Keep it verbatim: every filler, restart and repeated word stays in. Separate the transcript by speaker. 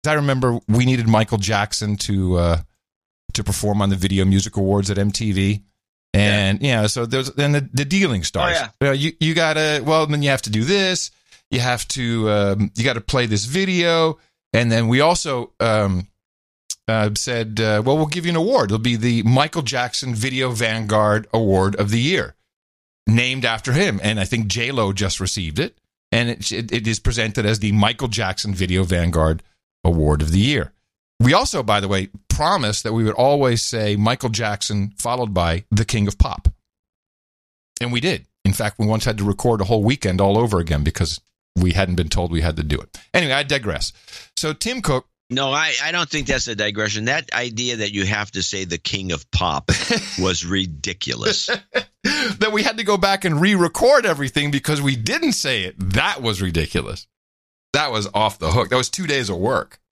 Speaker 1: I remember we needed Michael Jackson to uh, to perform on the Video Music Awards at M T V. And, yeah, yeah so there's then the, the dealing starts.
Speaker 2: Oh, yeah.
Speaker 1: You know, you, you got to, well, then you have to do this. You have to, um, you got to play this video. And then we also um, uh, said, uh, well, we'll give you an award. It'll be the Michael Jackson Video Vanguard Award of the Year, named after him. And I think J-Lo just received it. And it, it, it is presented as the Michael Jackson Video Vanguard Award of the Year. We also, by the way, promised that we would always say Michael Jackson followed by the King of Pop. And we did. In fact, we once had to record a whole weekend all over again because we hadn't been told we had to do it. Anyway, I digress. So Tim Cook.
Speaker 2: No, I, I don't think that's a digression. That idea that you have to say the King of Pop was ridiculous.
Speaker 1: That we had to go back and re-record everything because we didn't say it. That was ridiculous. That was off the hook. That was two days of work.